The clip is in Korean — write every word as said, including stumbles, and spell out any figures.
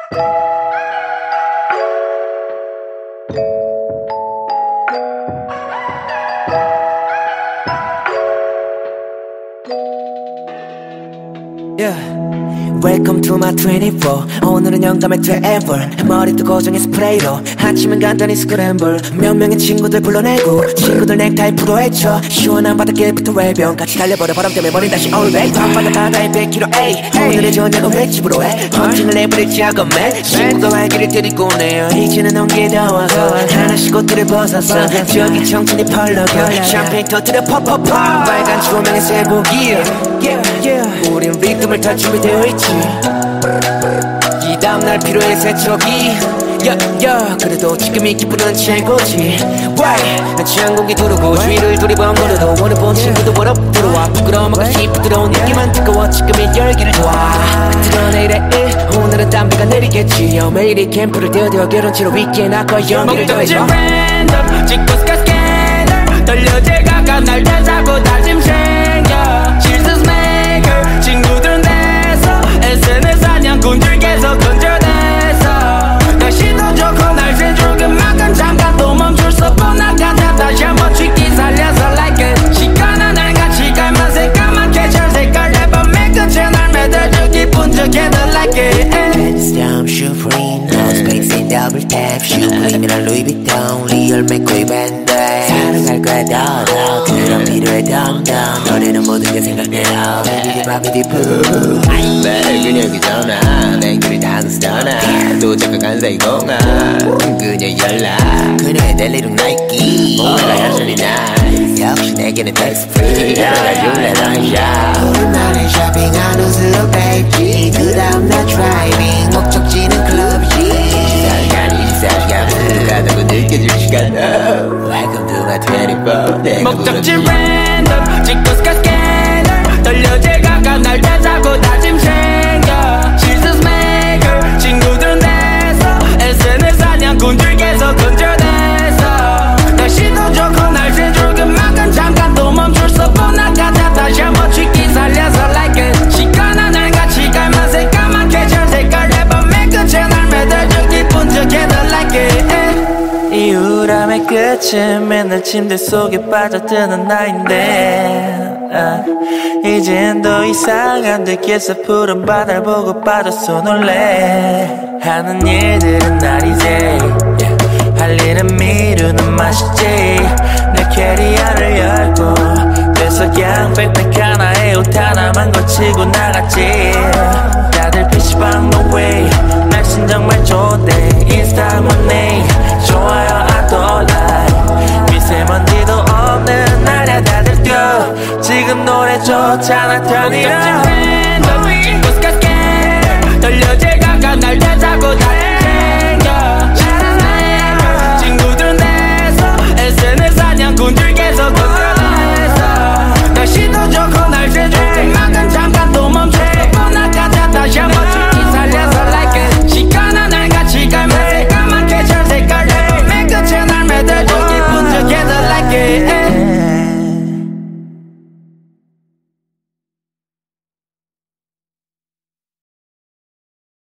Yeah. Welcome to my twenty-four. 오늘은 영감의 트래블. 머리도 고정해 스프레이로 아침은 간단히 스크램블. 몇 명의 친구들 불러내고 친구들 넥타이 프로해쳐. 시원한 바닷길부터 외변 같이 달려버려. 바람 때문에 머린 다시 올백. 밤바다 바다에 백 킬로미터 에이. 오늘의 저녁은 횟집으로 해. 펀칭을 해버리지 않고 맨 친구가 활기를 들이고 내요. 이제는 온기 더워서 하나씩 옷들을 벗었어. 저기 청춘이 펄럭여. 샴페인 터뜨려 퍽퍽퍽. 빨간 조명의 새벽이야. 우린 리듬을 탈 준비되어 있지. 이 다음날 필요해 세척이. yeah, yeah. 그래도 지금이 기분은 최고지. Why? 난 취한 공기 두르고 주위를 두리번거려도 오늘 본 친구도 what up 들어와. 부끄러움과 싶어 들어온 느낌은 뜨거워. 지금의 열기를 도와. 뜨거운 내일의 일 오늘은 담비가 내리겠지. 여 매일이 캠프를 떼어대어 결혼치러 위키에 나거 연기를 더해줘. 목적지 랜덤 찍고 스카 스캐너 떨려 제가 날 대자고 다짐 챙겨. 실수 메이커 친구들은 돼서 에스엔에스 사냥꾼들 계속 건져내서 날씨도 좋고 날씨 좋은 만큼 잠깐 또 멈출 수 없고 나가자 다시 한번 취기 살려서 like it. 시간 하늘 같이 갈만 새까맣게 절 색깔 앨범의 끝에 날 매달려 기분 좋게 더 like it. Pants down, Supreme, no space in double tap. Supreme이랑 Louis Vuitton, 리얼 맥코이 밴드. 사랑할 거야 더더 그럼 필요해 덤덤. 너네는 모든 게 생각나요. Baby 맘이 디프. 매일 그녀기 전화 맹글이 당스터나 도착한 사이공항 그녀 연락 그녀의 델리룩 나이키 오늘가 여전히 나이스. 역시 내게는 tax free. 내가 줄래 너의 샵. 오랜만에 쇼핑하는 슬로우 베이지. 그 다음 날 드라이빙 목적지는 클럽이지. 이십사 시간 이십사 시간 가다고 느껴질 시간. Welcome to my twenty-four. 목적지 랜덤 찍고 스카 스캐너 떨려 제가 날 대자고 다짐 챙겨. 실수 메이커 친구들은 돼서 에스엔에스 사냥꾼들 계속 건져내서 날씨도 좋고 날씨 좋은 만큼 잠깐 또 멈출 수 없고 나가자 다시 한번 취기 살려서 like it. 시간 하늘 같이 갈만 새까맣게 절 색깔 앨범의 끝에 날 매달려 기분 좋게 더 like it. 이 우울함의 끝은 맨날 침대 속에 빠져드는 나인데 아, 이젠 더 이상 안 듣겠어. 푸른 바다를 보고 빠져서 놀래. 하는 일들은 날이지 yeah. 할 일은 미루는 맛이지. 내 캐리어를 열고 그래서 그냥 백팩 하나에 옷 하나만 걸치고 나갔지. 다들 피시방 no way. 날씬 정말 좋대. 인스타 money 좋아요 I don't like. 미세먼지도 없는 날야 다들 뛰어. 지금 노래 좋잖아 turn it up. 찍고 스카 스캐너 떨려 제가 날 대자고 다짐 챙겨. 친구들은 돼서 에스엔에스 사냥꾼들